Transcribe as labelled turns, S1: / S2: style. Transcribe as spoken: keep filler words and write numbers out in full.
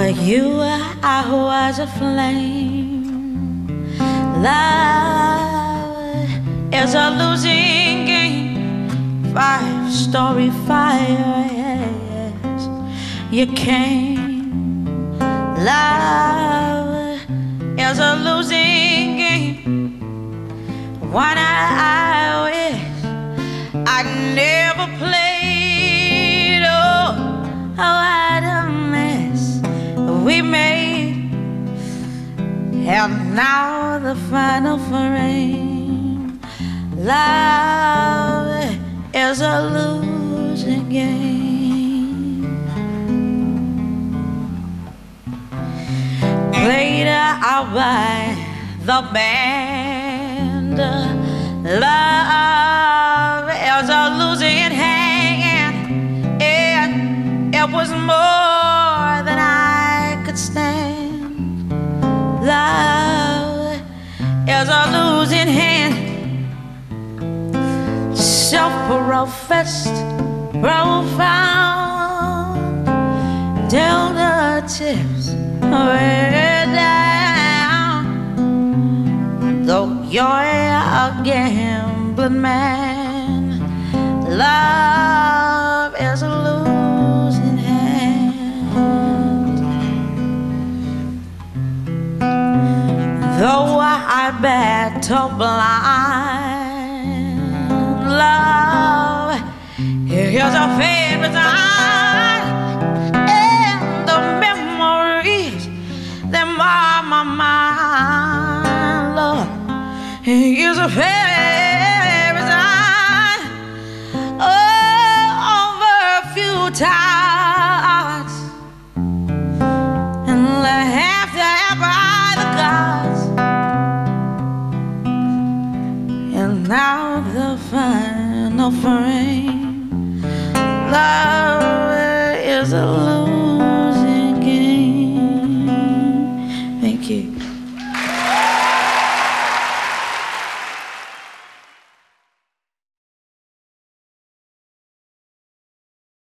S1: you, I was a flame. Love is a losing game. Five-story fire, yes, you came. Love is a losing game. One I wish I never played. Oh, what a mess we made. And now the final frame. Love is a losing game. Played out by the band. Love is a losing hand. It, it was more than I could stand. Love is a losing hand. Self-professed, profound, till the tips way down. Though you're a gambling man, love is a losing hand. Though I battle blind, love here's a favorite sign. And the memories that mar my mind, Lord, here's a favorite sign. Oh, over a few times, and left there by the gods. And now the final frame. Love is a